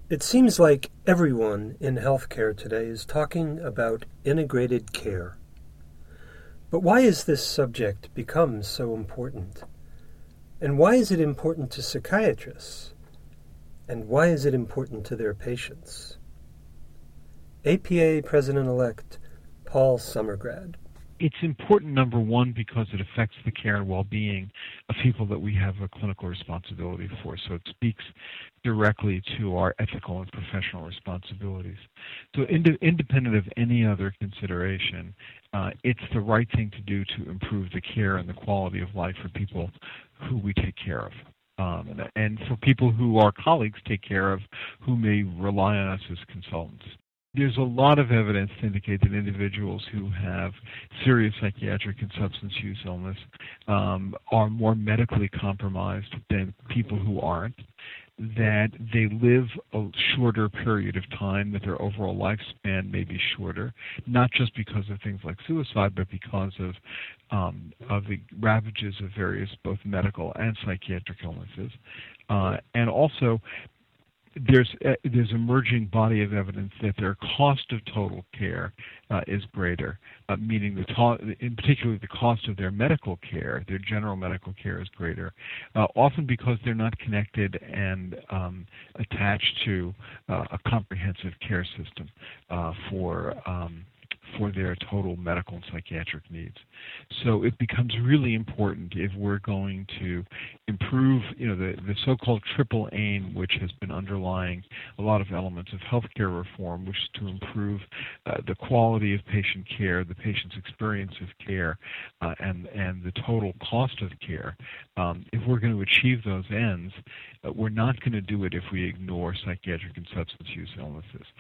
It seems like everyone in healthcare today is talking about integrated care. But why has this subject become so important? And why is it important to psychiatrists? And why is it important to their patients? APA President-elect Paul Summergrad. It's important, number one, because it affects the care and well-being of people that we have a clinical responsibility for. So it speaks directly to our ethical and professional responsibilities. So independent of any other consideration, it's the right thing to do to improve the care and the quality of life for people who we take care of. And for people who our colleagues take care of, who may rely on us as consultants. There's a lot of evidence to indicate that individuals who have serious psychiatric and substance use illness are more medically compromised than people who aren't, that they live a shorter period of time, that their overall lifespan may be shorter, not just because of things like suicide, but because of the ravages of various both medical and psychiatric illnesses. And also, there's emerging body of evidence that their cost of total care is greater, meaning in particular the cost of their medical care, their general medical care is greater, often because they're not connected and attached to a comprehensive care system for their total medical and psychiatric needs. So it becomes really important if we're going to improve, the so-called triple aim, which has been underlying a lot of elements of healthcare reform, which is to improve the quality of patient care, the patient's experience of care, and the total cost of care. If we're going to achieve those ends, we're not going to do it if we ignore psychiatric and substance use illnesses.